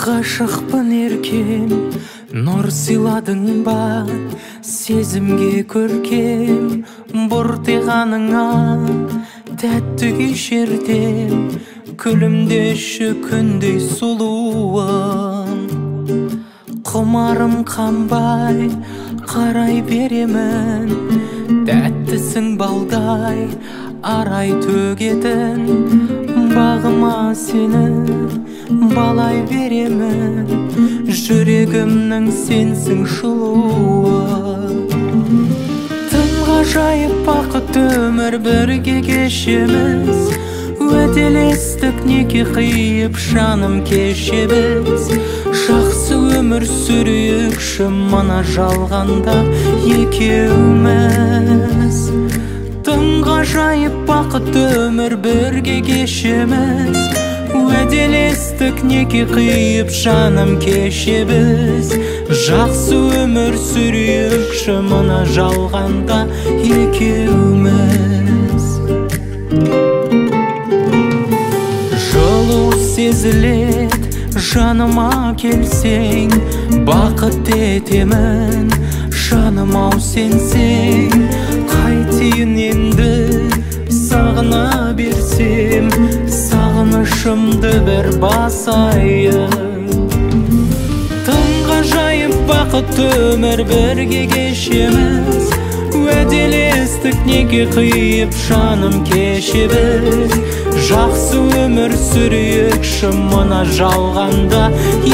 Ғашықпын еркем, нұр сыйладың ба, сезімге көркем, бұртиғаныңа тәтті кешердем, күлімдеші күндей сұлуым. Құмарым қанбай қарай беремін, тәттісің балдай арай төгетін, бағыма сені балай беремін, жүрегімнің сенсің жылуы. Тым ғажайып бақыт өмір бірге кешеміз, уәделестік неке қиып жаным кешеміз. Жақсы өмір сүрейікші мына жалғанда екеуміз. Тым ғажайып бақыт өмір бірге кешеміз, уәделестік неке қиып жаным кешеміз. Жақсы өмір сүрейікші мына жалғанда екеуміз. Жылу сезілет жаныма келсең, бақыт етемін жаным-ау сенсең. Қайтейін енді сағына берсем, сағынышымды бір басайын. Тым ғажайып бақыт өмір бірге кешеміз, уәделестік неке қиып жаным кешеміз. Жақсы өмір сүрейікші мына жалғанда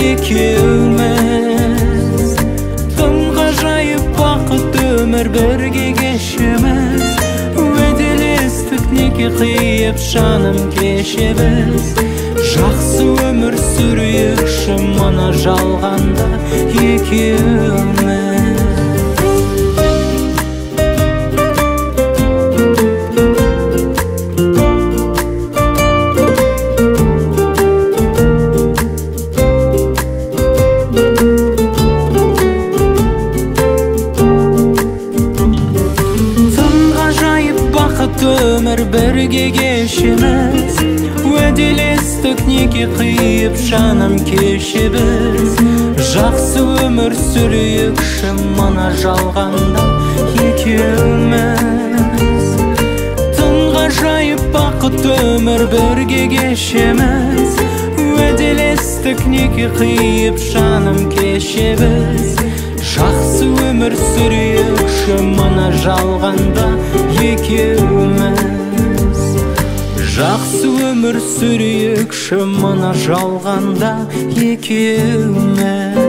екеуміз. Тым ғажайып бақыт өмір бірге кешеміз, уәделестік неке қиып жаным кешеміз. Жақсы өмір сүрейікші мына жалғанда екеуміз. Өмір бірге кешеміз, уәделестік неке қиып жаным кешеміз. Жақсы өмір сүрейікші мына жалғанда екеуміз. Тым ғажайып бақыт өмір бірге кешеміз, уәделестік неке қиып жаным кешеміз. Жақсы өмір сүрейікші мына жалғанда екеуміз. Жақсы өмір сүрейікші мына жалғанда екеуміз.